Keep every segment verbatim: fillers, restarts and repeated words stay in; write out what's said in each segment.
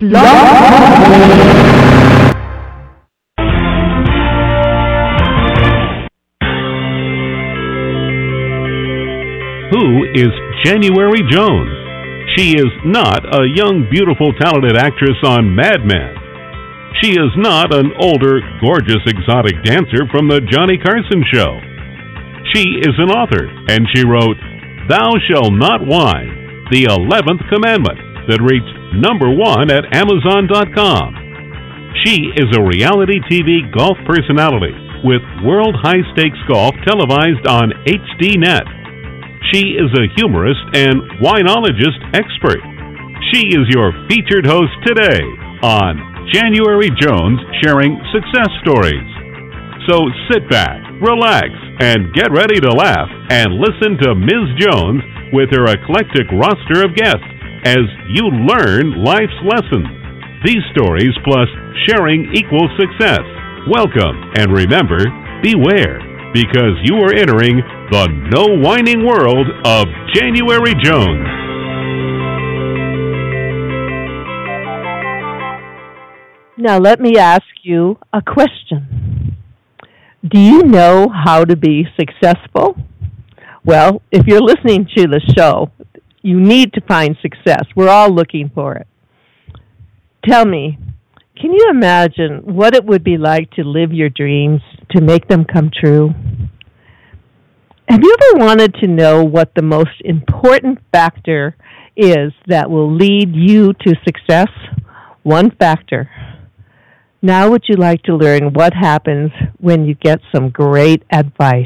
Who is January Jones? She is not a young, beautiful, talented actress on Mad Men. She is not an older, gorgeous, exotic dancer from the Johnny Carson show. She is an author, and she wrote Thou Shalt Not Whine, the eleventh Commandment, that reached number one at Amazon dot com. She is a reality T V golf personality with World High Stakes Golf televised on H D net. She is a humorist and winologist expert. She is your featured host today on January Jones Sharing Success Stories. So sit back, relax, and get ready to laugh and listen to Miz Jones with her eclectic roster of guests as you learn life's lessons. These stories plus sharing equals success. Welcome, and remember, beware, because you are entering the no whining world of January Jones. Now let me ask you a question. Do you know how to be successful? Well, if you're listening to the show, you need to find success. We're all looking for it. Tell me, can you imagine what it would be like to live your dreams, to make them come true? Have you ever wanted to know what the most important factor is that will lead you to success? One factor. Now would you like to learn what happens when you get some great advice?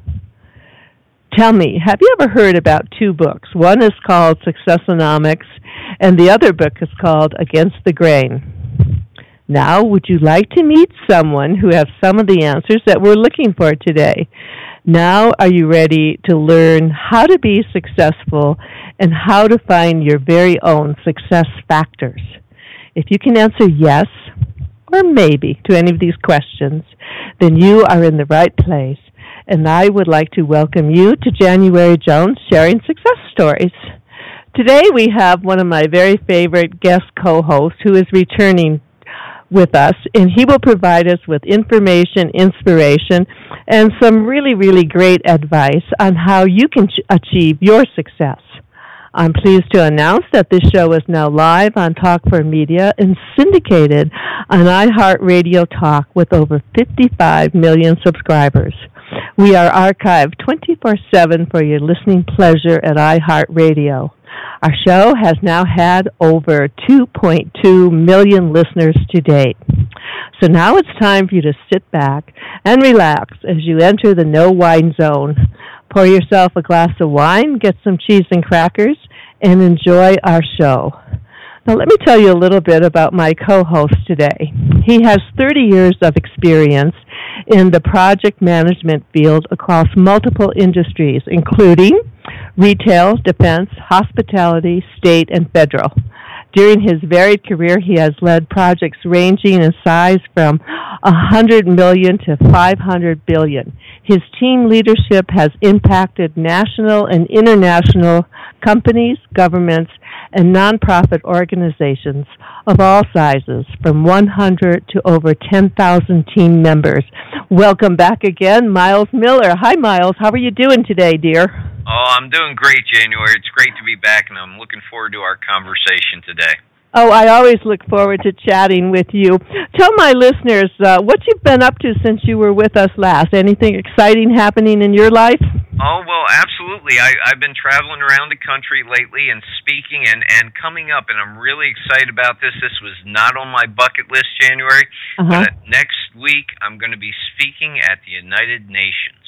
Tell me, have you ever heard about two books? One is called Successonomics, and the other book is called Against the Grain. Now, would you like to meet someone who has some of the answers that we're looking for today? Now, are you ready to learn how to be successful and how to find your very own success factors? If you can answer yes or maybe to any of these questions, then you are in the right place. And I would like to welcome you to January Jones Sharing Success Stories. Today we have one of my very favorite guest co-hosts who is returning with us, and he will provide us with information, inspiration, and some really, really great advice on how you can ch- achieve your success. I'm pleased to announce that this show is now live on Talk four Media and syndicated on iHeartRadio Talk with over fifty-five million subscribers. We are archived twenty-four seven for your listening pleasure at iHeartRadio. Our show has now had over two point two million listeners to date. So now it's time for you to sit back and relax as you enter the no wine zone. Pour yourself a glass of wine, get some cheese and crackers, and enjoy our show. Now let me tell you a little bit about my co-host today. He has thirty years of experience in the project management field across multiple industries, including retail, defense, hospitality, state, and federal. During his varied career, he has led projects ranging in size from one hundred million dollars to five hundred billion dollars. His team leadership has impacted national and international companies, governments, and nonprofit organizations of all sizes, from one hundred to over ten thousand team members. Welcome back again, Miles Miller. Hi, Miles. How are you doing today, dear? Oh, I'm doing great, January. It's great to be back, and I'm looking forward to our conversation today. Oh, I always look forward to chatting with you. Tell my listeners uh, what you've been up to since you were with us last. Anything exciting happening in your life? Oh, well, absolutely. I, I've been traveling around the country lately and speaking and, and coming up, and I'm really excited about this. This was not on my bucket list, January, uh-huh. but next week I'm going to be speaking at the United Nations.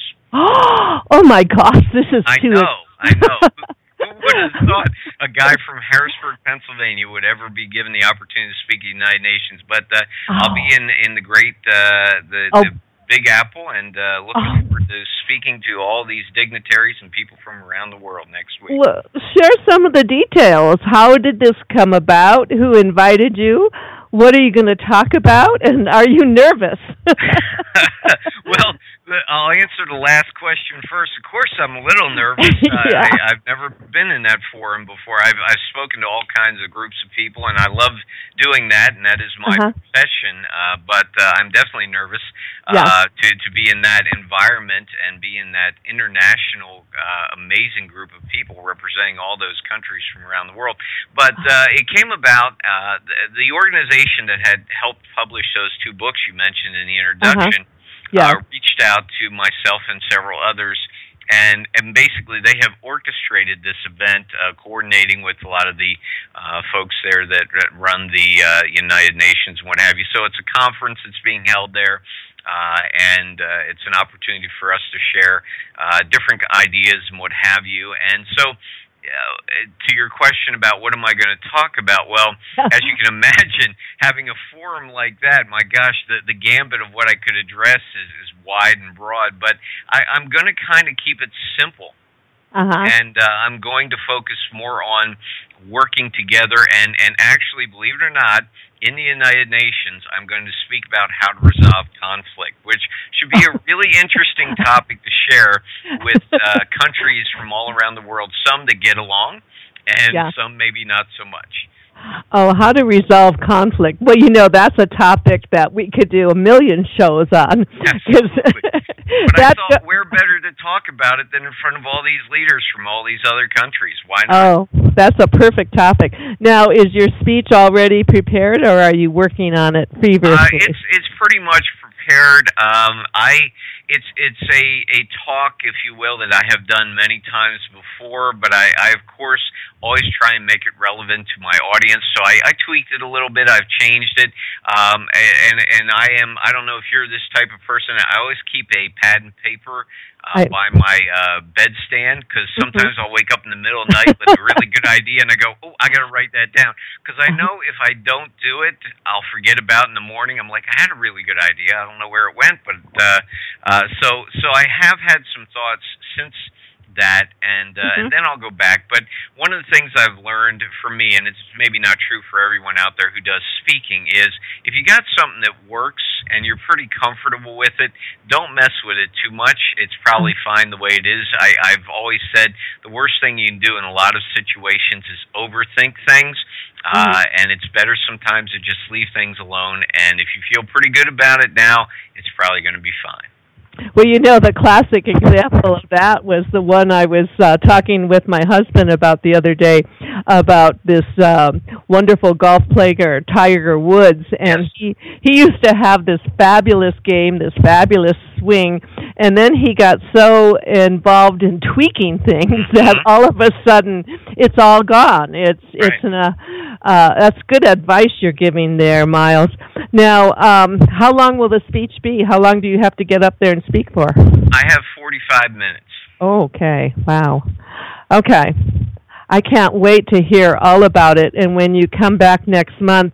Oh, my gosh, this is I too... know, I know. Who would have thought a guy from Harrisburg, Pennsylvania would ever be given the opportunity to speak at the United Nations? But uh, oh. I'll be in in the great, uh, the, oh. the Big Apple, and uh, looking oh. forward to speaking to all these dignitaries and people from around the world next week. Well, share some of the details. How did this come about? Who invited you? What are you going to talk about? And are you nervous? Well, I'll answer the last question first. Of course, I'm a little nervous. yeah. I, I've never been in that forum before. I've I've spoken to all kinds of groups of people, and I love doing that, and that is my uh-huh. profession. Uh, but uh, I'm definitely nervous uh, yeah. to to be in that environment and be in that international, uh, amazing group of people representing all those countries from around the world. But uh, it came about uh, the, the organization that had helped publish those two books you mentioned in the introduction. Uh-huh. Yeah. Uh, reached out to myself and several others, and, and basically they have orchestrated this event, uh, coordinating with a lot of the uh, folks there that, that run the uh, United Nations and what have you. So it's a conference that's being held there, uh, and uh, it's an opportunity for us to share uh, different ideas and what have you. And so Uh, to your question about what am I going to talk about, well, as you can imagine, having a forum like that, my gosh, the, the gambit of what I could address is, is wide and broad, but I, I'm going to kind of keep it simple. Uh-huh. And uh, I'm going to focus more on working together and, and actually, believe it or not, in the United Nations, I'm going to speak about how to resolve conflict, which should be a really interesting topic to share with uh, countries from all around the world, some that get along and yeah. some maybe not so much. Oh, how to resolve conflict. Well, you know, that's a topic that we could do a million shows on. Absolutely. But I thought we're better to talk about it than in front of all these leaders from all these other countries. Why not? Oh, that's a perfect topic. Now, is your speech already prepared, or are you working on it feverishly? Uh, it's it's pretty much prepared. Um, I it's it's a a talk, if you will, that I have done many times before, but I, I of course always try and make it relevant to my audience. So I, I tweaked it a little bit. I've changed it, um, and and I am I don't know if you're this type of person. I always keep a pad and paper uh, I, by my uh, bedstand, because sometimes I'll wake up in the middle of the night with a really good idea, and I go, oh, I got to write that down, because I know if I don't do it, I'll forget about it in the morning. I'm like, I had a really good idea. I don't know where it went, but uh, uh, so so I have had some thoughts since that, and uh, mm-hmm. and then I'll go back. But one of the things I've learned for me, and it's maybe not true for everyone out there who does speaking, is if you got something that works and you're pretty comfortable with it, don't mess with it too much. It's probably fine the way it is. I, I've always said the worst thing you can do in a lot of situations is overthink things, uh, mm-hmm. and it's better sometimes to just leave things alone. And if you feel pretty good about it now, it's probably going to be fine. Well, you know, the classic example of that was the one I was uh, talking with my husband about the other day, about this um, wonderful golf player, Tiger Woods, and he, he used to have this fabulous game, this fabulous swing, and then he got so involved in tweaking things that all of a sudden it's all gone. It's right. it's an, uh, uh, that's good advice you're giving there, Miles. Now, um, how long will the speech be? How long do you have to get up there and speak for? I have forty-five minutes. Okay. Wow. Okay. I can't wait to hear all about it. And when you come back next month,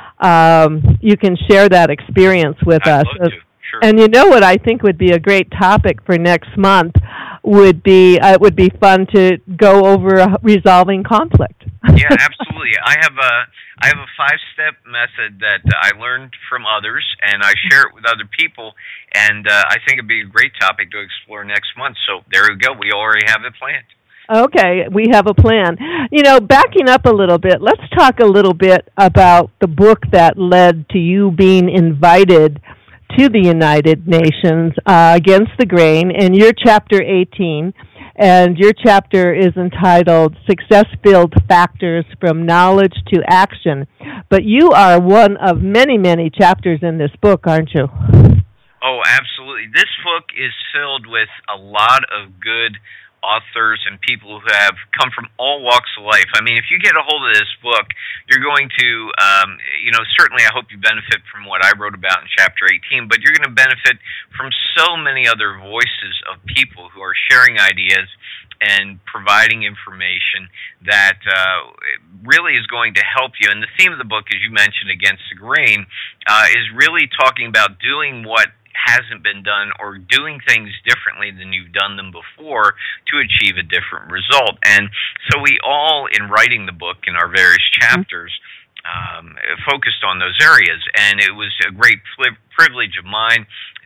um, you can share that experience with I'd us. Love to. Sure. And you know what I think would be a great topic for next month would be uh, it would be fun to go over uh, resolving conflict. Yeah, absolutely. I have a I have a five-step method that I learned from others, and I share it with other people, and uh, I think it'd be a great topic to explore next month. So there we go. We already have it planned. Okay, we have a plan. You know, backing up a little bit, let's talk a little bit about the book that led to you being invited to the United Nations uh, Against the Grain, and your chapter eighteen, and your chapter is entitled Success-Build Factors from Knowledge to Action. But you are one of many, many chapters in this book, aren't you? Oh, absolutely. This book is filled with a lot of good authors and people who have come from all walks of life. I mean, if you get a hold of this book, you're going to, um, you know, certainly I hope you benefit from what I wrote about in Chapter eighteen, but you're going to benefit from so many other voices of people who are sharing ideas and providing information that uh, really is going to help you. And the theme of the book, as you mentioned, Against the Grain, uh, is really talking about doing what hasn't been done or doing things differently than you've done them before to achieve a different result. And so we all, in writing the book in our various chapters, um, focused on those areas. And it was a great privilege of mine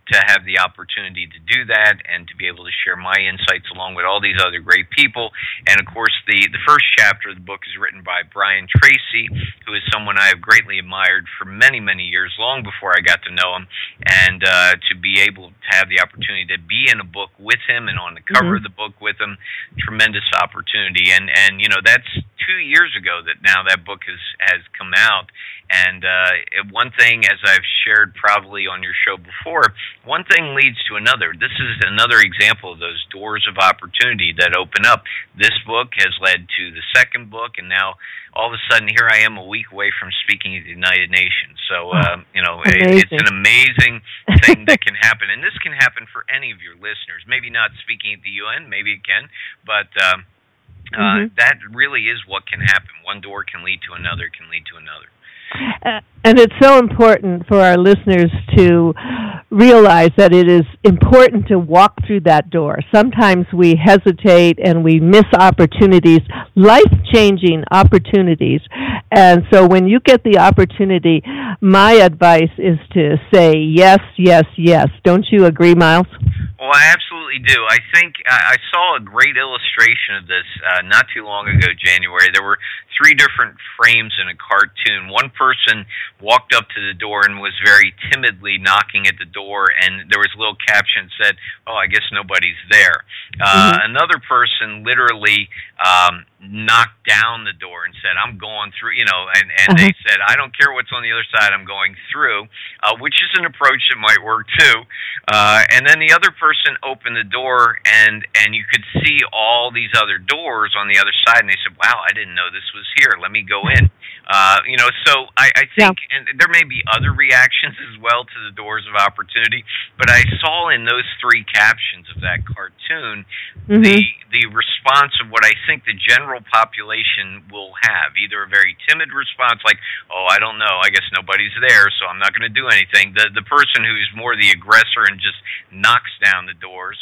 to have the opportunity to do that and to be able to share my insights along with all these other great people. And, of course, the, the first chapter of the book is written by Brian Tracy, who is someone I have greatly admired for many, many years, long before I got to know him. And uh, to be able to have the opportunity to be in a book with him and on the cover mm-hmm. of the book with him, tremendous opportunity. And, and you know, that's two years ago that now that book has, has come out. And uh, one thing, as I've shared probably on your show before, one thing leads to another. This is another example of those doors of opportunity that open up. This book has led to the second book, and now all of a sudden here I am a week away from speaking at the United Nations. So, uh, you know, it, it's an amazing thing that can happen. And this can happen for any of your listeners. Maybe not speaking at the U N, maybe it can, but uh, uh, mm-hmm. that really is what can happen. One door can lead to another, can lead to another. Uh, and it's so important for our listeners to realize that it is important to walk through that door. Sometimes we hesitate and we miss opportunities, life-changing opportunities. And so when you get the opportunity, my advice is to say yes, yes, yes. Don't you agree, Miles? Well, I absolutely do. I think I saw a great illustration of this uh, not too long ago, January. There were three different frames in a cartoon. One person walked up to the door and was very timidly knocking at the door, and there was a little caption that said, "Oh, I guess nobody's there." Uh, mm-hmm. Another person literally um, knocked down the door and said, "I'm going through," you know, and, and uh-huh. they said, "I don't care what's on the other side, I'm going through," uh, which is an approach that might work too. Uh, and then the other person opened the door, and, and you could see all these other doors on the other side, and they said, "Wow, I didn't know this was here. Let me go in." Uh, you know, so I, I think, yeah. and there may be other reactions as well to the doors of opportunity, but I saw in those three captions of that cartoon mm-hmm. the the response of what I think the general population will have, either a very timid response like, "Oh, I don't know, I guess nobody's there, so I'm not going to do anything." The the person who's more the aggressor and just knocks down the doors,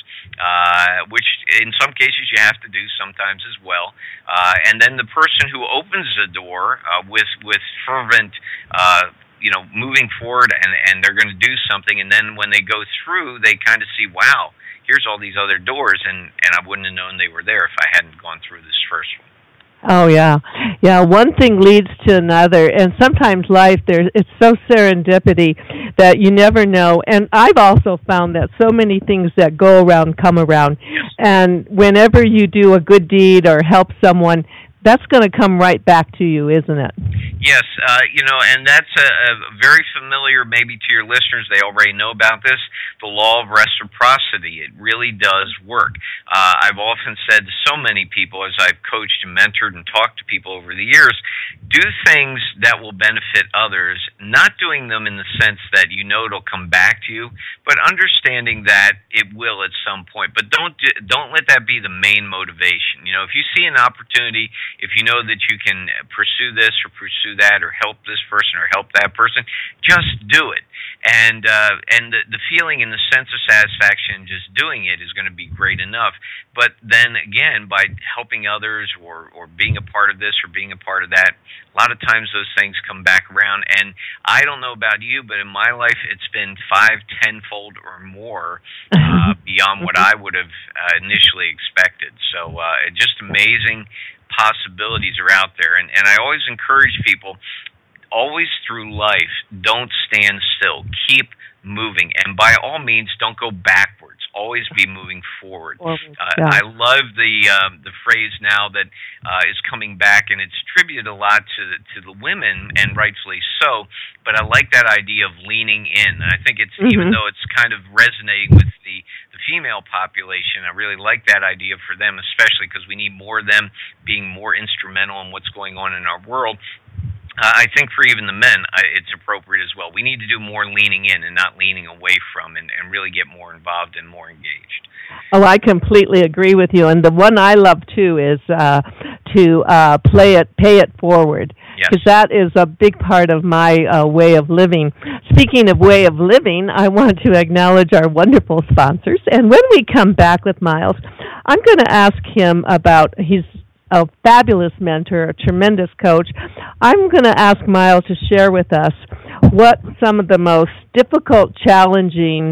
uh, which in some cases you have to do sometimes as well. Uh, and then the person who opens the door uh, with with fervent, uh, you know, moving forward, and, and they're going to do something, and then when they go through, they kind of see, wow, here's all these other doors, and, and I wouldn't have known they were there if I hadn't gone through this first one. Oh, yeah. Yeah, one thing leads to another, and sometimes life, there's, it's so serendipity that you never know. And I've also found that so many things that go around come around. Yes. And whenever you do a good deed or help someone, that's going to come right back to you, isn't it? Yes, uh, you know, and that's a, a very familiar maybe to your listeners. They already know about this, the law of reciprocity. It really does work. Uh, I've often said to so many people as I've coached and mentored and talked to people over the years, do things that will benefit others, not doing them in the sense that you know it'll come back to you, but understanding that it will at some point. But don't don't let that be the main motivation. You know, if you see an opportunity, if you know that you can pursue this or pursue that or help this person or help that person, just do it. And uh, and the, the feeling and the sense of satisfaction just doing it is going to be great enough. But then again, by helping others or, or being a part of this or being a part of that, a lot of times those things come back around. And I don't know about you, but in my life it's been five, tenfold or more uh, beyond what I would have uh, initially expected. So uh, just amazing possibilities are out there. And, and I always encourage people, always through life, don't stand still. Keep moving. And by all means, don't go backwards. Always be moving forward. Uh, yeah. I love the um, the phrase now that uh, is coming back, and it's attributed a lot to the, to the women, and rightfully so, but I like that idea of leaning in. And I think it's, mm-hmm. even though it's kind of resonating with the, the female population, I really like that idea for them, especially because we need more of them being more instrumental in what's going on in our world. Uh, I think for even the men, uh, it's appropriate as well. We need to do more leaning in and not leaning away from, and, and really get more involved and more engaged. Oh, I completely agree with you. And the one I love, too, is uh, to uh, play it, pay it forward. Yes. Because that is a big part of my uh, way of living. Speaking of way of living, I want to acknowledge our wonderful sponsors. And when we come back with Miles, I'm going to ask him about, he's a fabulous mentor, a tremendous coach. I'm going to ask Miles to share with us what some of the most difficult, challenging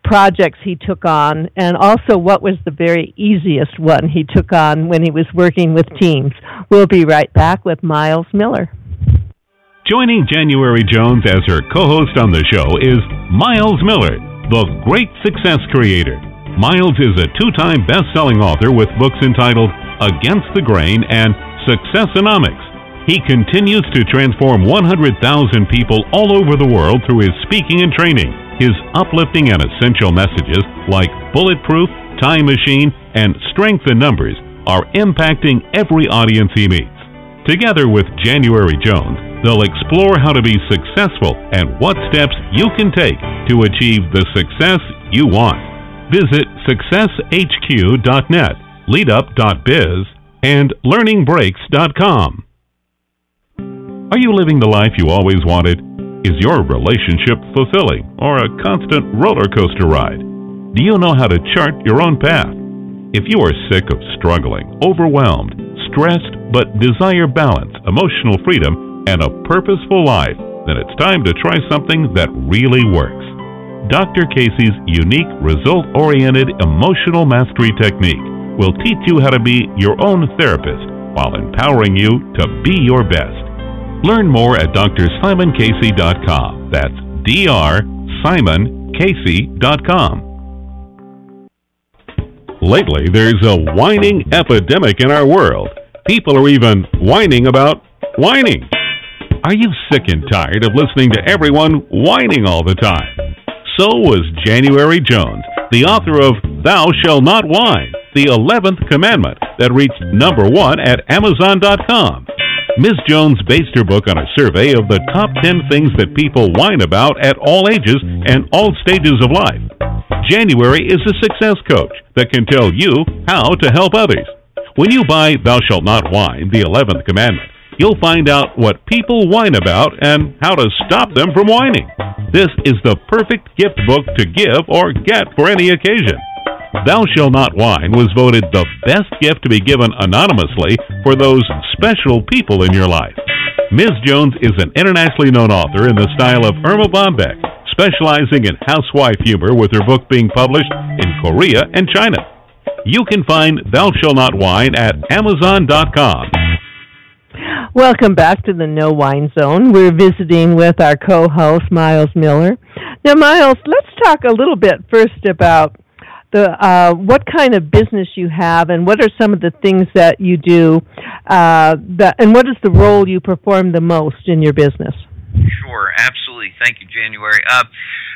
projects he took on, and also what was the very easiest one he took on when he was working with teams. We'll be right back with Miles Miller. Joining January Jones as her co-host on the show is Miles Miller, the great success creator. Miles is a two-time best-selling author with books entitled Against the Grain and Successonomics. He continues to transform one hundred thousand people all over the world through his speaking and training. His uplifting and essential messages like Bulletproof, Time Machine, and Strength in Numbers are impacting every audience he meets. Together with January Jones, they'll explore how to be successful and what steps you can take to achieve the success you want. Visit success h q dot net, leadup dot biz, and learning breaks dot com. Are you living the life you always wanted? Is your relationship fulfilling or a constant roller coaster ride? Do you know how to chart your own path? If you are sick of struggling, overwhelmed, stressed, but desire balance, emotional freedom, and a purposeful life, then it's time to try something that really works. Doctor Casey's unique, result-oriented emotional mastery technique will teach you how to be your own therapist while empowering you to be your best. Learn more at D R simon casey dot com. That's D R simon casey dot com. Lately, there's a whining epidemic in our world. People are even whining about whining. Are you sick and tired of listening to everyone whining all the time? So was January Jones, the author of Thou Shalt Not Whine, the eleventh Commandment, that reached number one at amazon dot com. Miz Jones based her book on a survey of the top ten things that people whine about at all ages and all stages of life. January is a success coach that can tell you how to help others. When you buy Thou Shalt Not Whine, the eleventh Commandment, you'll find out what people whine about and how to stop them from whining. This is the perfect gift book to give or get for any occasion. Thou Shalt Not Whine was voted the best gift to be given anonymously for those special people in your life. Miz Jones is an internationally known author in the style of Irma Bombeck, specializing in housewife humor, with her book being published in Korea and China. You can find Thou Shalt Not Whine at amazon dot com. Welcome back to the No Whine Zone. We're visiting with our co-host, Miles Miller. Now, Miles, let's talk a little bit first about the uh, what kind of business you have, and what are some of the things that you do, uh, that, and what is the role you perform the most in your business? Sure, absolutely. Thank you, January. Uh,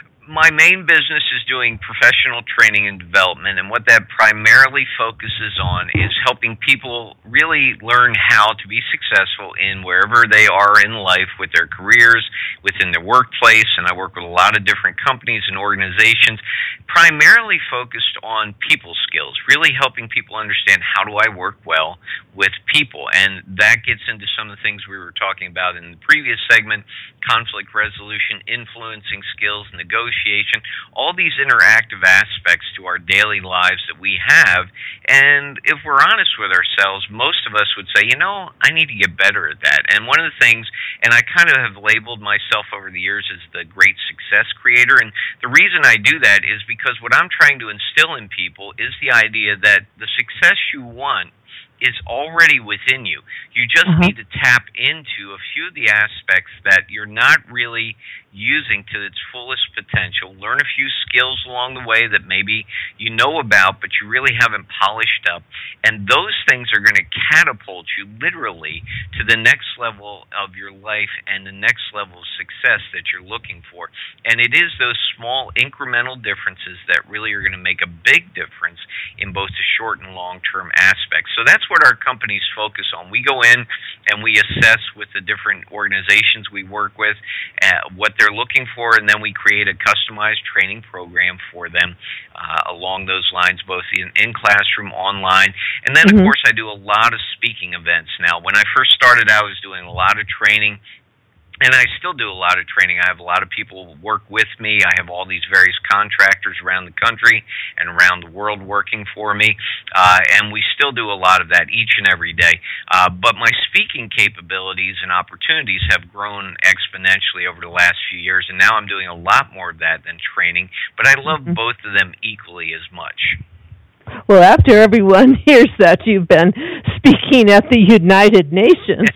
my main business is doing professional training and development, and what that primarily focuses on is helping people really learn how to be successful in wherever they are in life with their careers, within their workplace, and I work with a lot of different companies and organizations, primarily focused on people skills, really helping people understand how do I work well with people, and that gets into some of the things we were talking about in the previous segment: conflict resolution, influencing skills, negotiation, all these interactive aspects to our daily lives that we have. And if we're honest with ourselves, most of us would say, you know, I need to get better at that. And one of the things, and I kind of have labeled myself over the years as the great success creator, and the reason I do that is because what I'm trying to instill in people is the idea that the success you want is already within you. You just uh-huh. need to tap into a few of the aspects that you're not really using to its fullest potential. Learn a few skills along the way that maybe you know about, but you really haven't polished up. And those things are going to catapult you literally to the next level of your life and the next level of success that you're looking for. And it is those small incremental differences that really are going to make a big difference in both the short and long-term aspects. So that's what our companies focus on. We go in and we assess with the different organizations we work with uh, what they're looking for, and then we create a customized training program for them uh, along those lines, both in, in classroom, online. And then, mm-hmm. of course, I do a lot of speaking events now. When I first started, I was doing a lot of training And I still do a lot of training. I have a lot of people work with me. I have all these various contractors around the country and around the world working for me. Uh, and we still do a lot of that each and every day. Uh, but my speaking capabilities and opportunities have grown exponentially over the last few years. And now I'm doing a lot more of that than training. But I love mm-hmm. both of them equally as much. Well, after everyone hears that you've been speaking at the United Nations,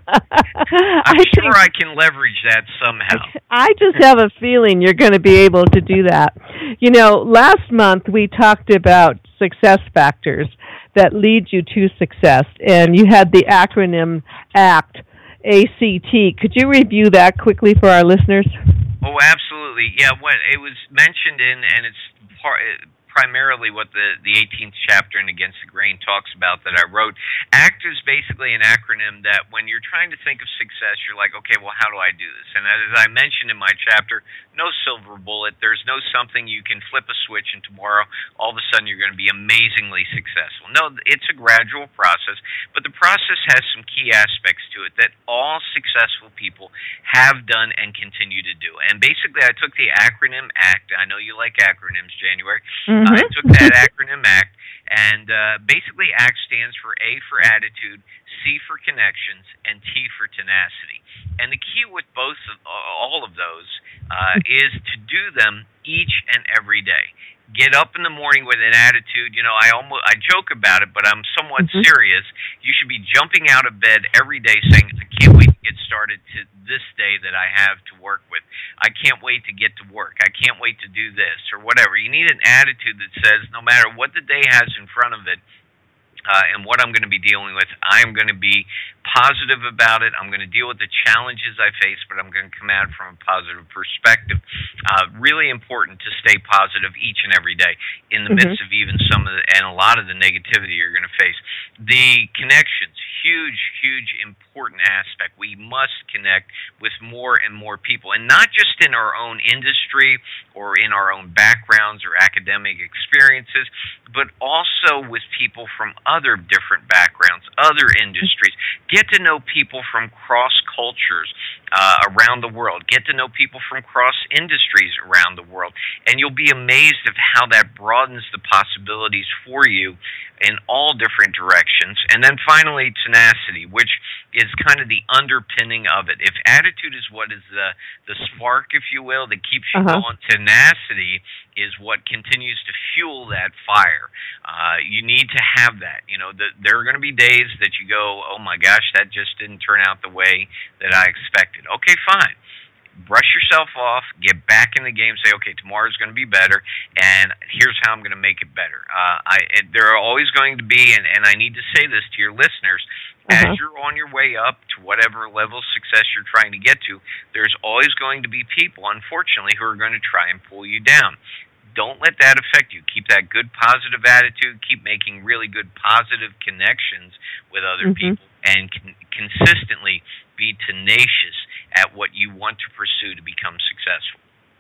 I'm I sure I can leverage that somehow. I just have a feeling you're going to be able to do that. You know, last month we talked about success factors that lead you to success, and you had the acronym ACT, A C T. Could you review that quickly for our listeners? Oh, absolutely. Yeah, what it was mentioned in, and it's part. primarily what the, the eighteenth chapter in Against the Grain talks about that I wrote. ACT is basically an acronym that when you're trying to think of success, you're like, okay, well, how do I do this? And as I mentioned in my chapter, no silver bullet. There's no something you can flip a switch and tomorrow all of a sudden you're going to be amazingly successful. No, it's a gradual process, but the process has some key aspects to it that all successful people have done and continue to do. And basically, I took the acronym ACT. I know you like acronyms, January. Mm-hmm. I took that acronym ACT, and uh, basically ACT stands for A for attitude, C for connections, and T for tenacity. And the key with both of, all of those uh, is to do them each and every day. Get up in the morning with an attitude. You know, I almost I joke about it, but I'm somewhat mm-hmm. serious. You should be jumping out of bed every day saying, I can't wait to get started to this day that I have to work with. I can't wait to get to work. I can't wait to do this or whatever. You need an attitude that says no matter what the day has in front of it, Uh, and what I'm going to be dealing with, I'm going to be positive about it. I'm going to deal with the challenges I face, but I'm going to come at it from a positive perspective. Uh, really important to stay positive each and every day in the mm-hmm. midst of even some of the, and a lot of the negativity you're going to face. The connections, huge, huge, important aspect. We must connect with more and more people, and not just in our own industry or in our own backgrounds or academic experiences, but also with people from other different backgrounds, other industries. Get to know people from cross cultures uh, around the world. Get to know people from cross industries around the world. And you'll be amazed of how that broadens the possibilities for you in all different directions. And then finally, tenacity, which is kind of the underpinning of it. If attitude is what is the, the spark, if you will, that keeps you uh-huh. going, tenacity is what continues to fuel that fire. Uh, you need to have that. You know, the, there are going to be days that you go, oh my gosh, that just didn't turn out the way that I expected. Okay, fine. Brush yourself off, get back in the game, say, okay, tomorrow's going to be better, and here's how I'm going to make it better. Uh, I, there are always going to be, and, and I need to say this to your listeners, uh-huh. as you're on your way up to whatever level of success you're trying to get to, there's always going to be people, unfortunately, who are going to try and pull you down. Don't let that affect you. Keep that good, positive attitude. Keep making really good, positive connections with other mm-hmm. people, and con- consistently be tenacious at what you want to pursue to become successful.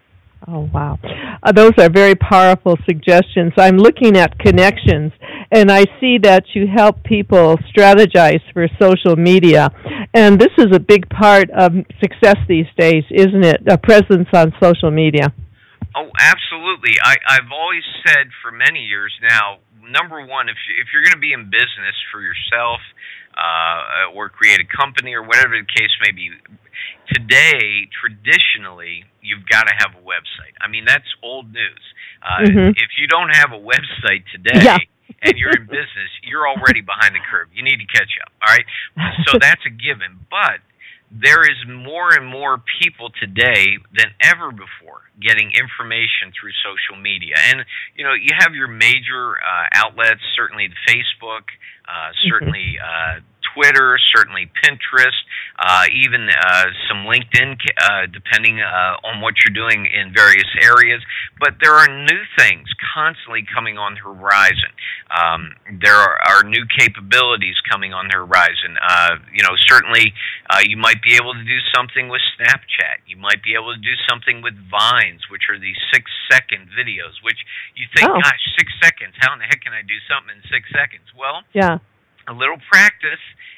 Oh, wow. Uh, those are very powerful suggestions. I'm looking at connections, and I see that you help people strategize for social media. And this is a big part of success these days, isn't it? A presence on social media. Oh, absolutely. I, I've always said for many years now, number one, if, if you're going to be in business for yourself uh, or create a company or whatever the case may be, today, traditionally, you've got to have a website. I mean, that's old news. Uh, mm-hmm. If you don't have a website today yeah. and you're in business, you're already behind the curve. You need to catch up, all right? So that's a given. But there is more and more people today than ever before getting information through social media. And, you know, you have your major uh, outlets, certainly the Facebook, uh, certainly uh, Twitter, certainly Pinterest, uh, even uh, some LinkedIn, uh, depending uh, on what you're doing in various areas. But there are new things constantly coming on the horizon. Um, there are, are new capabilities coming on the horizon. Uh, you know, certainly uh, you might be able to do something with Snapchat. You might be able to do something with Vines, which are these six-second videos, which you think, oh. gosh, six seconds, how in the heck can I do something in six seconds? Well, yeah. a little practice,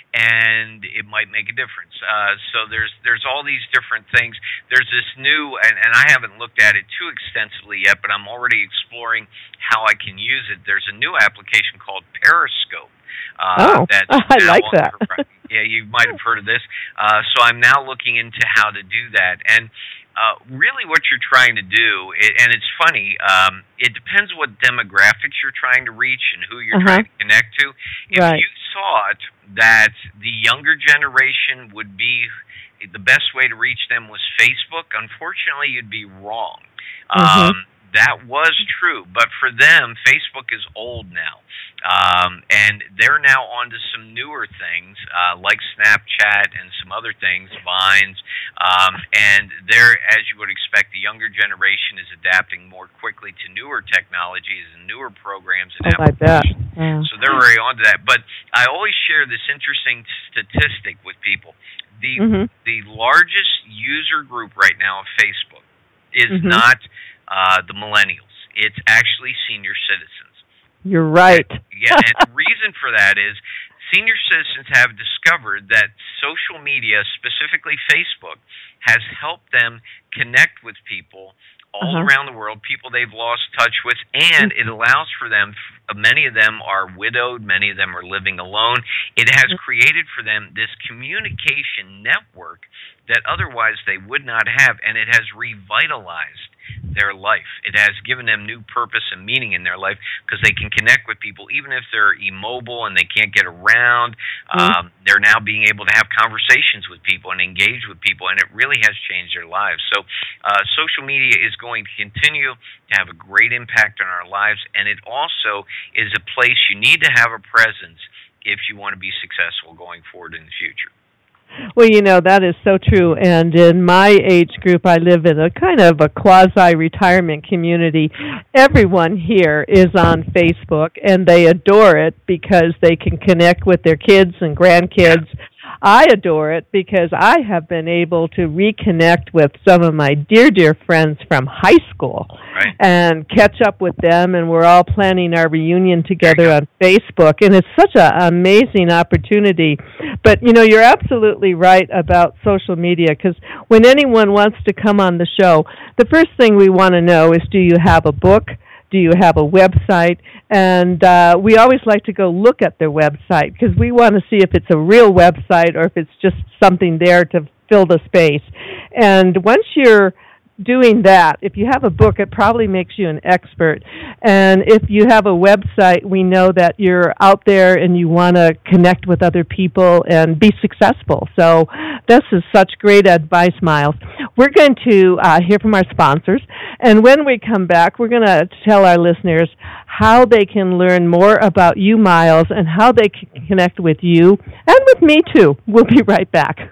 and it might make a difference. Uh, so there's there's all these different things. There's this new, and, and I haven't looked at it too extensively yet, but I'm already exploring how I can use it. There's a new application called Periscope. Uh, oh, that's I like that. Yeah, you might have heard of this. Uh, so I'm now looking into how to do that. And uh, really what you're trying to do, it, and it's funny, um, it depends what demographics you're trying to reach and who you're uh-huh. trying to connect to. If right. you thought that the younger generation would be, the best way to reach them was Facebook, unfortunately you'd be wrong. Mm-hmm. Um, that was true, but for them, Facebook is old now. Um, and they're now onto some newer things, uh, like Snapchat and some other things, Vines. Um, and they're, as you would expect, the younger generation is adapting more quickly to newer technologies and newer programs and oh, applications. Yeah. So they're very onto that. But I always share this interesting statistic with people. The mm-hmm. the largest user group right now of Facebook is mm-hmm. not uh, the millennials. It's actually senior citizens. You're right. Yeah, and the reason for that is senior citizens have discovered that social media, specifically Facebook, has helped them connect with people all uh-huh. around the world, people they've lost touch with, and it allows for them, many of them are widowed, many of them are living alone. It has created for them this communication network that otherwise they would not have, and it has revitalized their life. It has given them new purpose and meaning in their life because they can connect with people even if they're immobile and they can't get around. Mm-hmm. Um, they're now being able to have conversations with people and engage with people, and it really has changed their lives. So uh, social media is going to continue to have a great impact on our lives, and it also is a place you need to have a presence if you want to be successful going forward in the future. Well, you know, that is so true. And in my age group, I live in a kind of a quasi-retirement community. Everyone here is on Facebook, and they adore it because they can connect with their kids and grandkids. I adore it because I have been able to reconnect with some of my dear, dear friends from high school right. and catch up with them, and we're all planning our reunion together on Facebook, and it's such an amazing opportunity. But, you know, you're absolutely right about social media because when anyone wants to come on the show, the first thing we want to know is, do you have a book? Do you have a website? And uh, we always like to go look at their website because we want to see if it's a real website or if it's just something there to fill the space. And once you're doing that, if you have a book, it probably makes you an expert. And if you have a website, we know that you're out there and you want to connect with other people and be successful. So this is such great advice, Miles. We're going to uh, hear from our sponsors, and when we come back, we're going to tell our listeners how they can learn more about you, Miles, and how they can connect with you and with me, too. We'll be right back.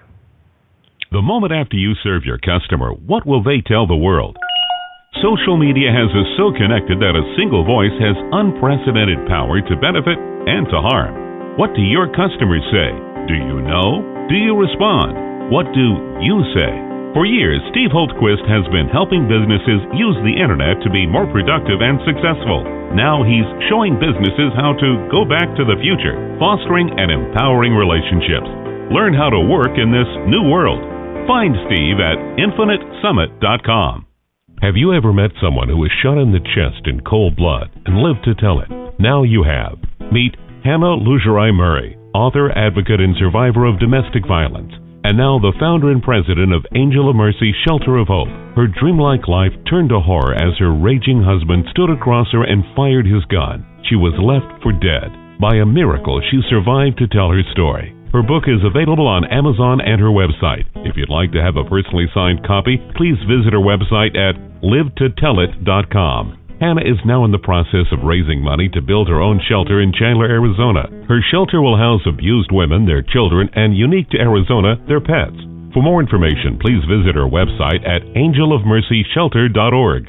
The moment after you serve your customer, what will they tell the world? Social media has us so connected that a single voice has unprecedented power to benefit and to harm. What do your customers say? Do you know? Do you respond? What do you say? For years, Steve Holtquist has been helping businesses use the internet to be more productive and successful. Now he's showing businesses how to go back to the future, fostering and empowering relationships. Learn how to work in this new world. Find Steve at infinite summit dot com. Have you ever met someone who was shot in the chest in cold blood and lived to tell it? Now you have. Meet Hannah Lugerai Murray, author, advocate, and survivor of domestic violence, and now the founder and president of Angel of Mercy Shelter of Hope. Her dreamlike life turned to horror as her raging husband stood across her and fired his gun. She was left for dead. By a miracle, she survived to tell her story. Her book is available on Amazon and her website. If you'd like to have a personally signed copy, please visit her website at live to tell it dot com. Hannah is now in the process of raising money to build her own shelter in Chandler, Arizona. Her shelter will house abused women, their children, and unique to Arizona, their pets. For more information, please visit her website at angel of mercy shelter dot org.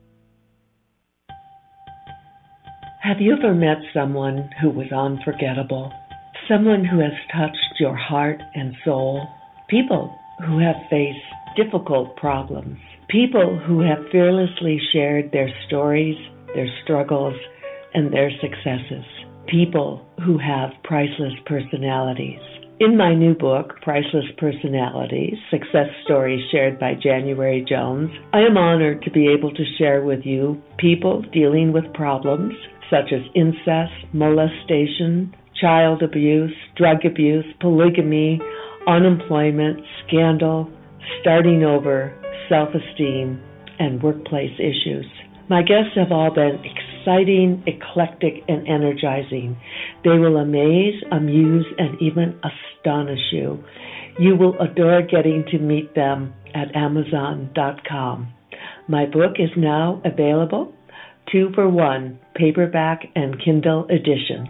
Have you ever met someone who was unforgettable? Someone who has touched your heart and soul? People who have faced difficult problems. People who have fearlessly shared their stories, their struggles, and their successes. People who have priceless personalities. In my new book, Priceless Personalities, Success Stories Shared by January Jones, I am honored to be able to share with you people dealing with problems such as incest, molestation, child abuse, drug abuse, polygamy, unemployment, scandal, starting over, self-esteem, and workplace issues. My guests have all been exciting, eclectic, and energizing. They will amaze, amuse, and even astonish you. You will adore getting to meet them at Amazon dot com. My book is now available, two for one, paperback and Kindle editions.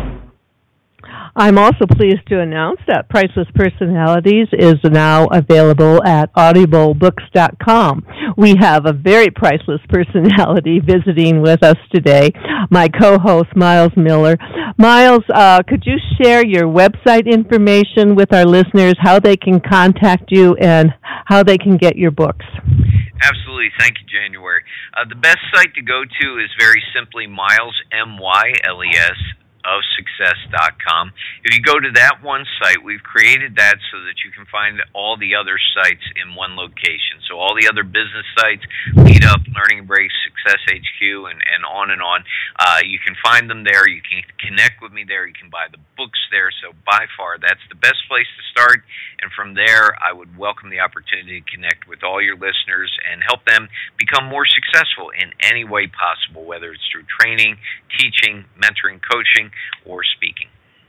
I'm also pleased to announce that Priceless Personalities is now available at audible books dot com. We have a very priceless personality visiting with us today, my co-host, Miles Miller. Miles, uh, could you share your website information with our listeners, how they can contact you and how they can get your books? Absolutely. Thank you, January. Uh, the best site to go to is very simply Miles, M Y L E S, of success dot com. If you go to that one site, we've created that so that you can find all the other sites in one location. So all the other business sites, Lead Up, Learning Breaks, Success H Q, and, and on and on. Uh, you can find them there. You can connect with me there. You can buy the books there. So by far, that's the best place to start. And from there, I would welcome the opportunity to connect with all your listeners and help them become more successful in any way possible, whether it's through training, teaching, mentoring, coaching, or speaking.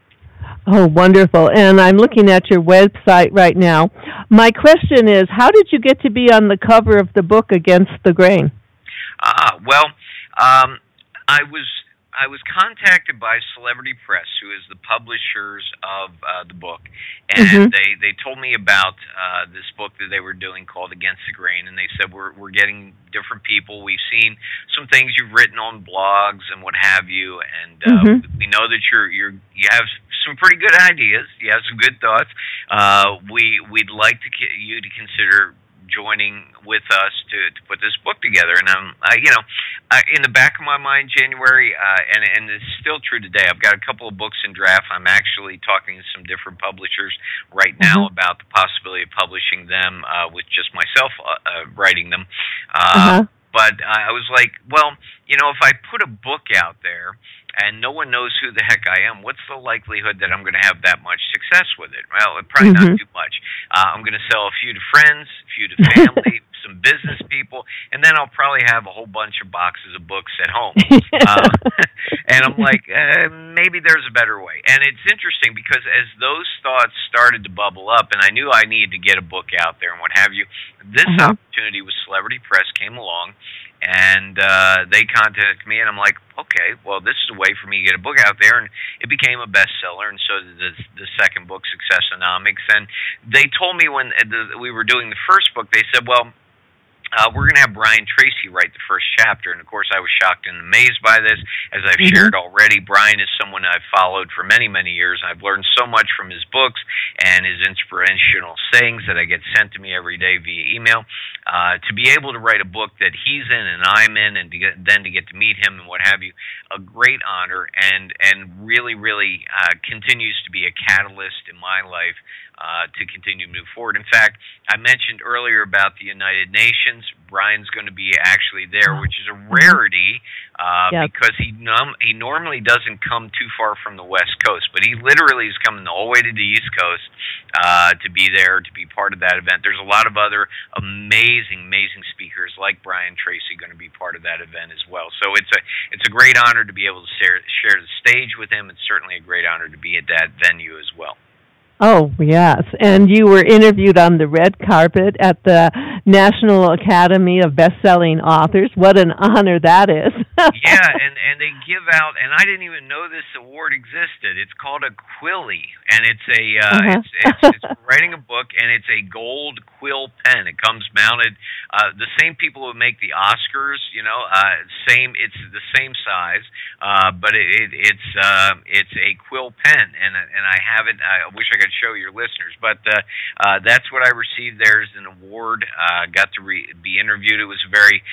Oh, wonderful. And I'm looking at your website right now. My question is, how did you get to be on the cover of the book Against the Grain? Ah, well, um, I was I was contacted by Celebrity Press, who is the publishers of uh, the book, and mm-hmm. they, they told me about uh, this book that they were doing called Against the Grain, and they said, we're we're getting different people. We've seen some things you've written on blogs and what have you, and uh, mm-hmm. we know that you're you're you have some pretty good ideas. You have some good thoughts. Uh, we we'd like to you to consider joining with us to, to put this book together. And I'm, I, you know, I, in the back of my mind, January, uh, and, and it's still true today, I've got a couple of books in draft. I'm actually talking to some different publishers right now mm-hmm. about the possibility of publishing them uh, with just myself uh, uh, writing them. Uh, uh-huh. But I was like, well, you know, if I put a book out there and no one knows who the heck I am, what's the likelihood that I'm going to have that much success with it? Well, probably mm-hmm. not too much. Uh, I'm going to sell a few to friends, a few to family, some business people, and then I'll probably have a whole bunch of boxes of books at home. uh, and I'm like, uh, maybe there's a better way. And it's interesting because as those thoughts started to bubble up, and I knew I needed to get a book out there and what have you, this uh-huh. opportunity with Celebrity Press came along. And uh, they contacted me, and I'm like, okay, well, this is a way for me to get a book out there, and it became a bestseller, and so did the, the second book, Successonomics. And they told me when the, we were doing the first book, they said, well, Uh, we're going to have Brian Tracy write the first chapter, and of course I was shocked and amazed by this. As I've mm-hmm. shared already, Brian is someone I've followed for many, many years. I've learned so much from his books and his inspirational sayings that I get sent to me every day via email. Uh, to be able to write a book that he's in and I'm in, and to get, then to get to meet him and what have you, a great honor, and, and really, really uh, continues to be a catalyst in my life Uh, to continue to move forward. In fact, I mentioned earlier about the United Nations. Brian's going to be actually there, which is a rarity uh, yep. because he num- he normally doesn't come too far from the West Coast, but he literally is coming all the way to the East Coast uh, to be there, to be part of that event. There's a lot of other amazing, amazing speakers like Brian Tracy going to be part of that event as well. So it's a it's a great honor to be able to share, share the stage with him. It's certainly a great honor to be at that venue as well. Oh, yes. And you were interviewed on the red carpet at the National Academy of Best-Selling Authors. What an honor that is. Yeah, and, and they give out, and I didn't even know this award existed. It's called a Quilly, and it's a uh, uh-huh. it's, it's, it's writing a book, and it's a gold quill pen. It comes mounted. Uh, the same people who make the Oscars, you know, uh, same. It's the same size, uh, but it, it, it's uh, it's a quill pen, and and I have it. I wish I could show your listeners, but uh, uh, that's what I received there as an award. Uh, got to re- be interviewed. It was a very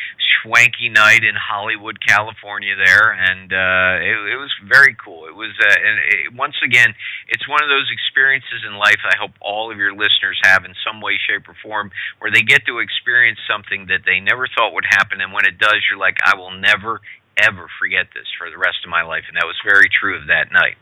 swanky night in Hollywood, California there, and uh, it, it was very cool. It was, uh, and it, once again, it's one of those experiences in life I hope all of your listeners have in some way, shape, or form, where they get to experience something that they never thought would happen, and when it does, you're like, I will never, ever forget this for the rest of my life, and that was very true of that night.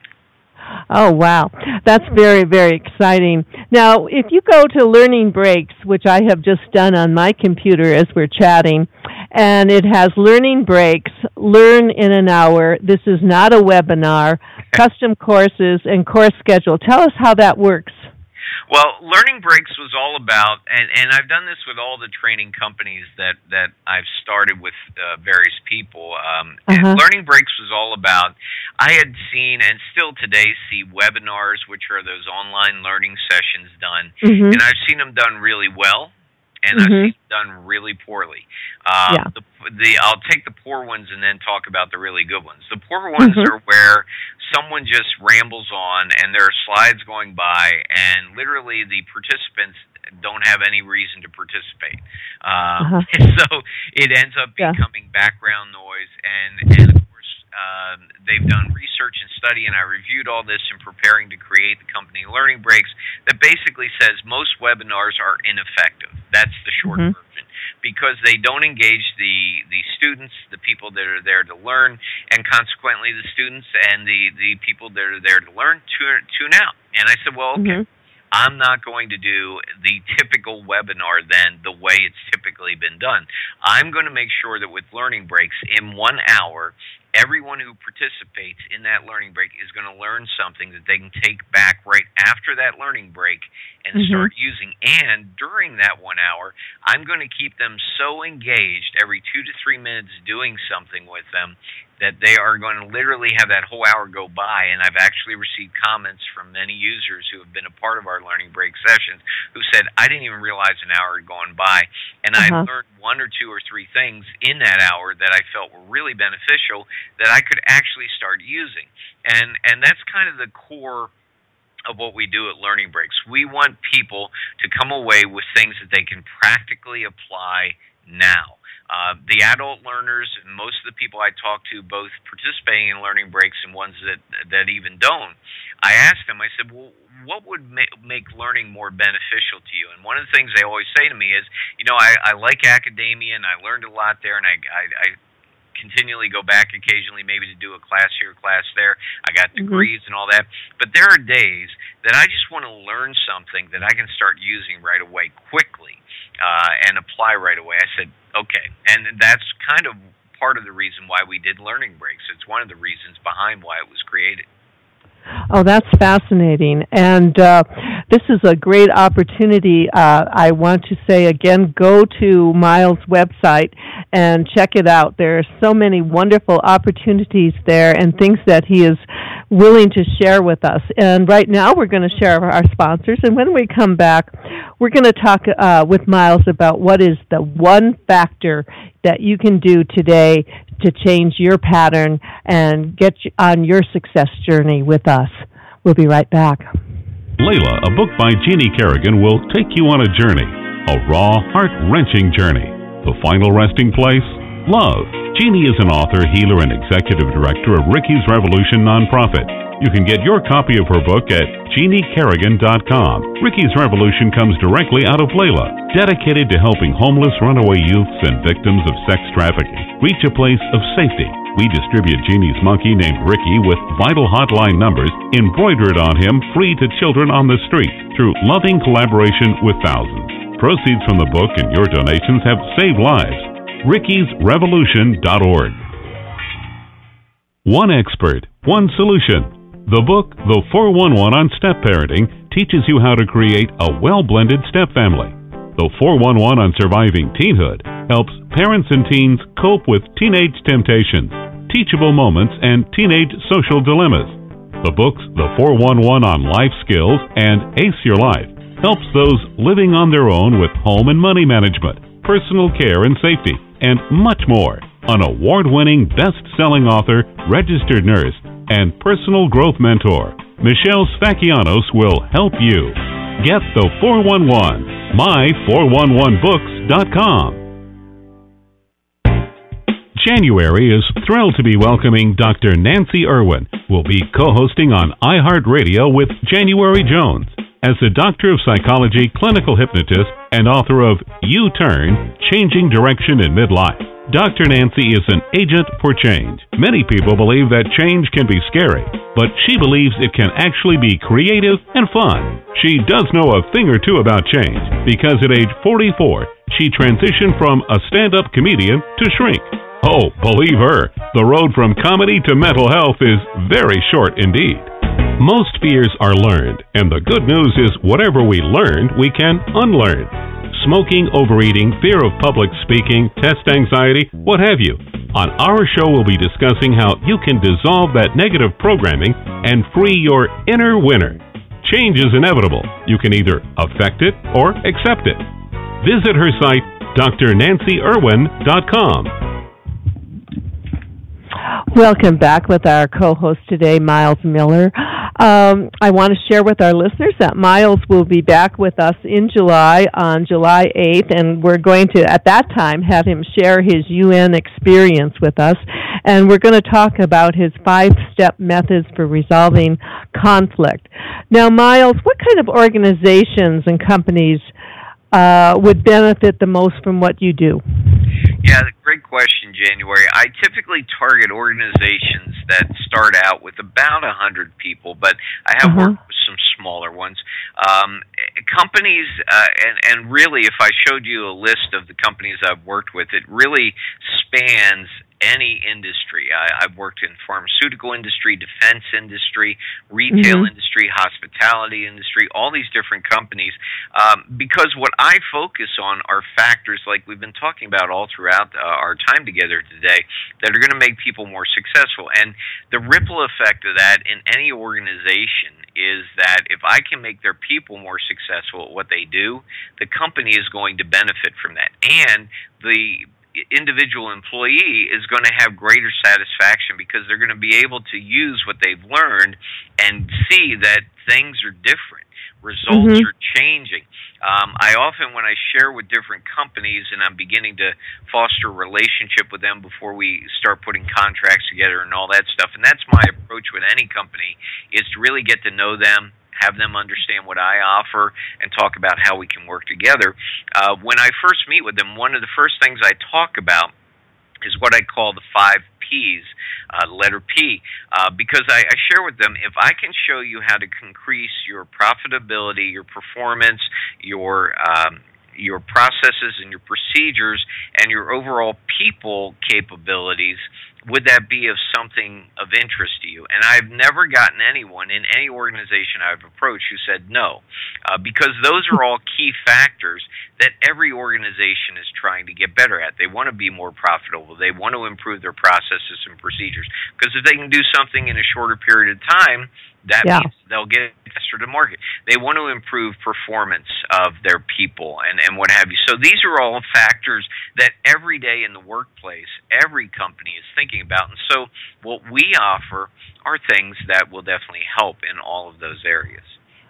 Oh, wow. That's very, very exciting. Now, if you go to Learning Breaks, which I have just done on my computer as we're chatting, and it has Learning Breaks, Learn in an Hour. This is not a webinar, custom courses, and course schedule. Tell us how that works. Well, Learning Breaks was all about, and, and I've done this with all the training companies that, that I've started with uh, various people. Um, uh-huh. And Learning Breaks was all about, I had seen and still today see webinars, which are those online learning sessions done, mm-hmm. and I've seen them done really well, and mm-hmm. I've seen them done really poorly. Um, yeah. the, the I'll take the poor ones and then talk about the really good ones. The poor ones mm-hmm. are where someone just rambles on and there are slides going by and literally the participants don't have any reason to participate. Um, uh-huh. And so it ends up becoming yeah. background noise, and, and of course um, they've done research and study, and I reviewed all this in preparing to create the company Learning Breaks that basically says most webinars are ineffective. That's the short mm-hmm. version, because they don't engage the, the students, the people that are there to learn, and consequently the students and the, the people that are there to learn tune, tune out. And I said, well, okay, mm-hmm. I'm not going to do the typical webinar then the way it's typically been done. I'm going to make sure that with Learning Breaks, in one hour, everyone who participates in that learning break is going to learn something that they can take back right after that learning break and mm-hmm. start using. And during that one hour, I'm going to keep them so engaged every two to three minutes doing something with them that they are going to literally have that whole hour go by. And I've actually received comments from many users who have been a part of our learning break sessions who said, I didn't even realize an hour had gone by. And uh-huh. I learned one or two or three things in that hour that I felt were really beneficial that I could actually start using. And and that's kind of the core of what we do at Learning Breaks. We want people to come away with things that they can practically apply now. Uh, the adult learners, and most of the people I talk to, both participating in Learning Breaks and ones that that even don't, I asked them, I said, well, what would ma- make learning more beneficial to you? And one of the things they always say to me is, you know, I, I like academia, and I learned a lot there, and I, I, I continually go back occasionally maybe to do a class here, a class there. I got degrees mm-hmm. and all that. But there are days that I just want to learn something that I can start using right away quickly uh, and apply right away. I said, okay. And that's kind of part of the reason why we did Learning Breaks. It's one of the reasons behind why it was created. Oh, that's fascinating. And uh, this is a great opportunity. Uh, I want to say again, go to Miles' website and check it out. There are so many wonderful opportunities there and things that he is willing to share with us. And right now we're going to share our sponsors. And when we come back, we're going to talk uh, with Miles about what is the one factor that you can do today to change your pattern and get on your success journey with us. We'll be right back. Layla, a book by Jeannie Kerrigan, will take you on a journey, a raw, heart-wrenching journey. The final resting place? Love. Jeannie is an author, healer, and executive director of Ricky's Revolution nonprofit. You can get your copy of her book at jeannie kerrigan dot com. Ricky's Revolution comes directly out of Layla, dedicated to helping homeless runaway youths and victims of sex trafficking reach a place of safety. We distribute Jeannie's monkey named Ricky with vital hotline numbers embroidered on him, free to children on the street, through loving collaboration with thousands. Proceeds from the book and your donations have saved lives. rickys revolution dot org. One expert, one solution. The book, The four one one on Step Parenting, teaches you how to create a well-blended step family. The four one one on Surviving Teenhood helps parents and teens cope with teenage temptations, teachable moments, and teenage social dilemmas. The books, The four one one on Life Skills and Ace Your Life, helps those living on their own with home and money management, personal care and safety, and much more. An award-winning, best-selling author, registered nurse, and personal growth mentor, Michelle Sfakianos will help you. Get the four one one, my four one one books dot com. January is thrilled to be welcoming Doctor Nancy Irwin, who will be co-hosting on iHeartRadio with January Jones. As a doctor of psychology, clinical hypnotist, and author of U-Turn, Changing Direction in Midlife, Doctor Nancy is an agent for change. Many people believe that change can be scary, but she believes it can actually be creative and fun. She does know a thing or two about change, because at age forty-four, she transitioned from a stand-up comedian to shrink. Oh, believe her, the road from comedy to mental health is very short indeed. Most fears are learned, and the good news is whatever we learned, we can unlearn. Smoking, overeating, fear of public speaking, test anxiety, what have you. On our show, we'll be discussing how you can dissolve that negative programming and free your inner winner. Change is inevitable. You can either affect it or accept it. Visit her site, D R nancy irwin dot com. Welcome back with our co-host today, Miles Miller. Um, I want to share with our listeners that Miles will be back with us in July, on July eighth, and we're going to, at that time, have him share his U N experience with us, and we're going to talk about his five-step methods for resolving conflict. Now, Miles, what kind of organizations and companies uh, would benefit the most from what you do? Yeah, great question, January. I typically target organizations that start out with about one hundred people, but I have uh-huh. worked with some smaller ones. Um, companies, uh, and, and really, if I showed you a list of the companies I've worked with, it really spans any industry. I, I've worked in pharmaceutical industry, defense industry, retail mm-hmm. industry, hospitality industry, all these different companies, um, because what I focus on are factors like we've been talking about all throughout uh, our time together today that are going to make people more successful. And the ripple effect of that in any organization is that if I can make their people more successful at what they do, the company is going to benefit from that. And the individual employee is going to have greater satisfaction because they're going to be able to use what they've learned and see that things are different. Results mm-hmm. are changing. Um, I often, when I share with different companies and I'm beginning to foster a relationship with them before we start putting contracts together and all that stuff, and that's my approach with any company, is to really get to know them, have them understand what I offer, and talk about how we can work together. Uh, when I first meet with them, one of the first things I talk about is what I call the five P's, uh, letter P, uh, because I, I share with them, if I can show you how to increase your profitability, your performance, your um, your processes and your procedures, and your overall people capabilities, would that be of something of interest to you? And I've never gotten anyone in any organization I've approached who said no, uh, because those are all key factors that every organization is trying to get better at. They want to be more profitable. They want to improve their processes and procedures, because if they can do something in a shorter period of time, that yeah. means they'll get faster to market. They want to improve performance of their people and, and what have you. So these are all factors that every day in the workplace, every company is thinking about. And so what we offer are things that will definitely help in all of those areas.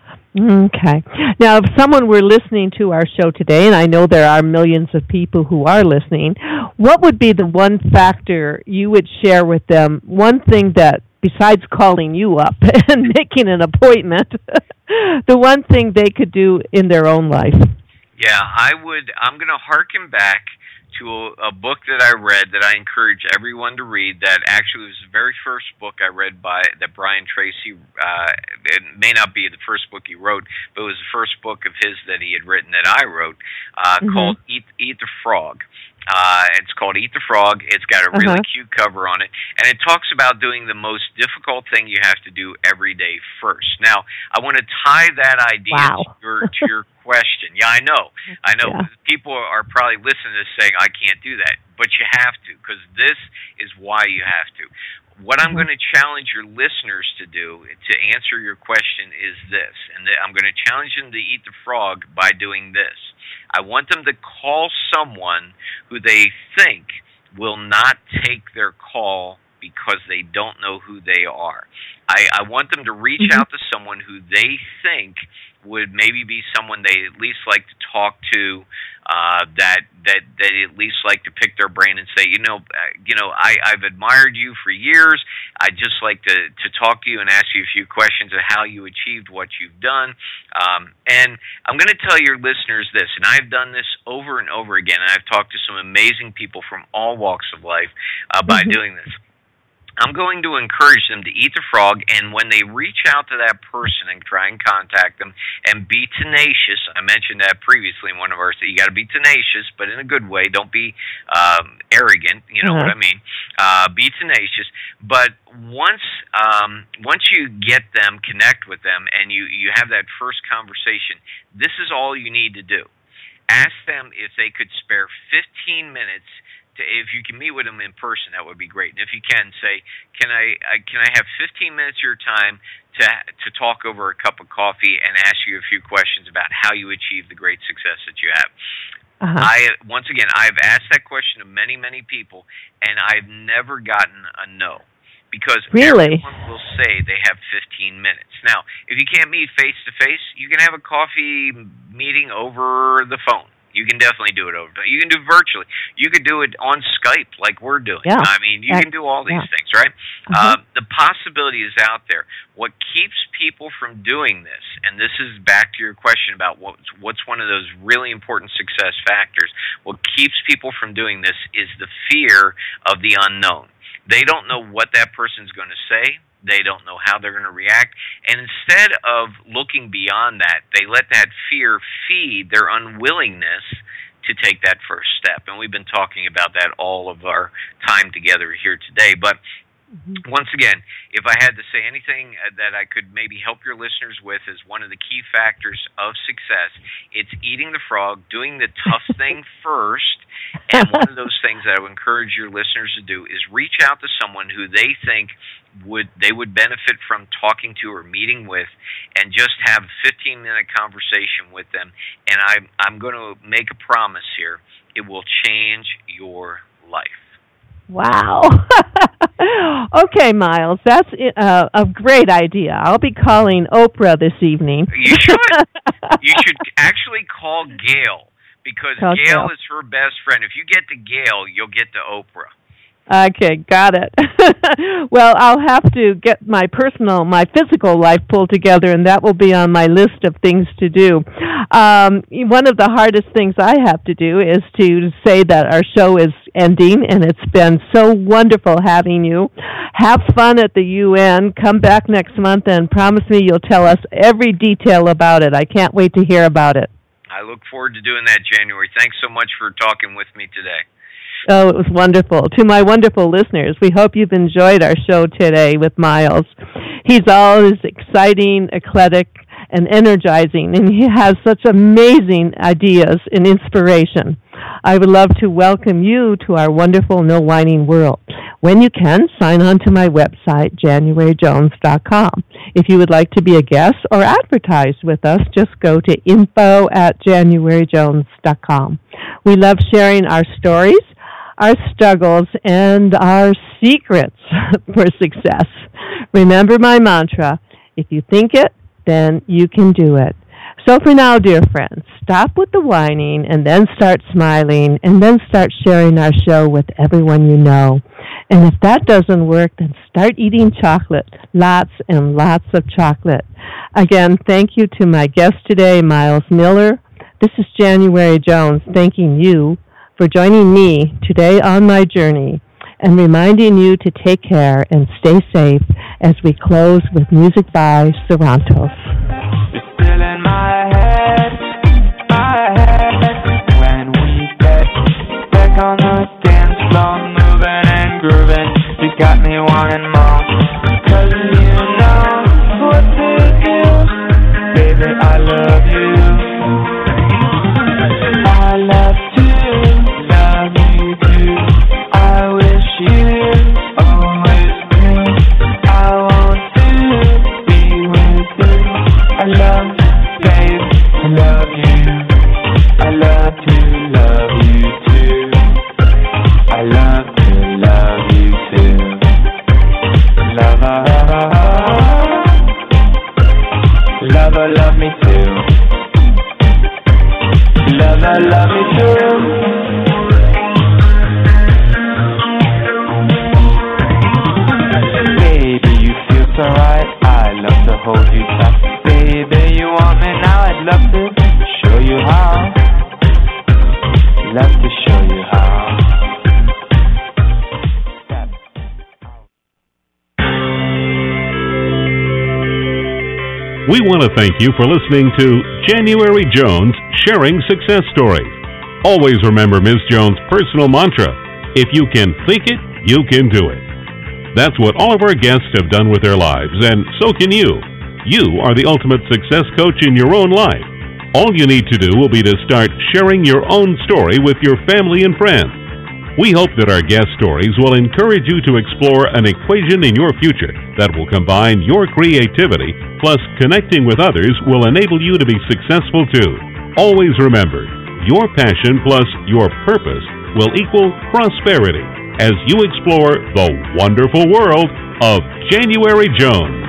Okay. Now, if someone were listening to our show today, and I know there are millions of people who are listening, what would be the one factor you would share with them, one thing that, besides calling you up and making an appointment, the one thing they could do in their own life? Yeah, I would, I'm going to hearken back to a, a book that I read that I encourage everyone to read, that actually was the very first book I read by, that Brian Tracy, uh, it may not be the first book he wrote, but it was the first book of his that he had written that I wrote, uh, mm-hmm. called Eat, Eat the Frog. Uh, it's called Eat the Frog. It's got a really uh-huh. cute cover on it, and it talks about doing the most difficult thing you have to do every day first. Now, I want to tie that idea wow. to your to your question. Yeah, I know. I know yeah. people are probably listening to this saying, I can't do that, but you have to, because this is why you have to. What I'm going to challenge your listeners to do, to answer your question, is this, and I'm going to challenge them to eat the frog by doing this. I want them to call someone who they think will not take their call because they don't know who they are. I, I want them to reach mm-hmm. out to someone who they think would maybe be someone they at least like to talk to, uh, that that they at least like to pick their brain and say, you know, uh, you know, I, I've admired you for years. I'd just like to, to talk to you and ask you a few questions of how you achieved what you've done. Um, and I'm going to tell your listeners this, and I've done this over and over again, and I've talked to some amazing people from all walks of life uh, by mm-hmm. doing this. I'm going to encourage them to eat the frog, and when they reach out to that person and try and contact them, and be tenacious. I mentioned that previously in one of our, you got to be tenacious, but in a good way. Don't be um, arrogant, you know uh-huh. what I mean. Uh, be tenacious, but once um, once you get them, connect with them, and you, you have that first conversation, this is all you need to do. Ask them if they could spare fifteen minutes. To, if you can meet with them in person, that would be great. And if you can, say, can I, I can I have fifteen minutes of your time to to talk over a cup of coffee and ask you a few questions about how you achieved the great success that you have? Uh-huh. I once again, I've asked that question to many, many people, and I've never gotten a no. Because really? Everyone will say they have fifteen minutes. Now, if you can't meet face-to-face, you can have a coffee meeting over the phone. You can definitely do it over. You can do it virtually. You could do it on Skype like we're doing. Yeah. I mean, you can do all these yeah. things, right? Uh-huh. Uh, the possibility is out there. What keeps people from doing this, and this is back to your question about what's, what's one of those really important success factors, what keeps people from doing this is the fear of the unknown. They don't know what that person's going to say. They don't know how they're going to react. And instead of looking beyond that, they let that fear feed their unwillingness to take that first step. And we've been talking about that all of our time together here today. But mm-hmm. once again, if I had to say anything that I could maybe help your listeners with as one of the key factors of success, it's eating the frog, doing the tough thing first. And one of those things that I would encourage your listeners to do is reach out to someone who they think would they would benefit from talking to or meeting with, and just have a fifteen minute conversation with them. And I'm I'm going to make a promise here: it will change your life. Wow. Okay, Miles, that's uh, a great idea. I'll be calling Oprah this evening. You should. You should actually call Gail, because call Gail, Gail is her best friend. If you get to Gail, you'll get to Oprah. Okay, got it. Well, I'll have to get my personal, my physical life pulled together, and that will be on my list of things to do. Um, one of the hardest things I have to do is to say that our show is ending, and it's been so wonderful having you. Have fun at the U N. Come back next month, and promise me you'll tell us every detail about it. I can't wait to hear about it. I look forward to doing that, January. Thanks so much for talking with me today. Oh, it was wonderful. To my wonderful listeners, we hope you've enjoyed our show today with Miles. He's always exciting, eclectic, and energizing, and he has such amazing ideas and inspiration. I would love to welcome you to our wonderful No Whining world. When you can, sign on to my website, january jones dot com. If you would like to be a guest or advertise with us, just go to info at january jones dot com. We love sharing our stories, our struggles, and our secrets for success. Remember my mantra: if you think it, then you can do it. So for now, dear friends, stop with the whining, and then start smiling, and then start sharing our show with everyone you know. And if that doesn't work, then start eating chocolate, lots and lots of chocolate. Again, thank you to my guest today, Miles Miller. This is January Jones thanking you for joining me today on my journey, and reminding you to take care and stay safe as we close with music by Sarantos. You're still in my head, my head, when we get back on the dance floor, moving and grooving. You got me wanting more, 'cause you know what to do. Baby, I love you. I love to love you too. I wish you always knew I want to be with you. I love, babe, I love you. I love to love you too. I love to love you too. Love, love, love. We want to thank you for listening to January Jones Sharing Success Stories. Always remember Miz Jones' personal mantra, if you can think it, you can do it. That's what all of our guests have done with their lives, and so can you. You are the ultimate success coach in your own life. All you need to do will be to start sharing your own story with your family and friends. We hope that our guest stories will encourage you to explore an equation in your future that will combine your creativity plus connecting with others will enable you to be successful too. Always remember, your passion plus your purpose will equal prosperity as you explore the wonderful world of January Jones.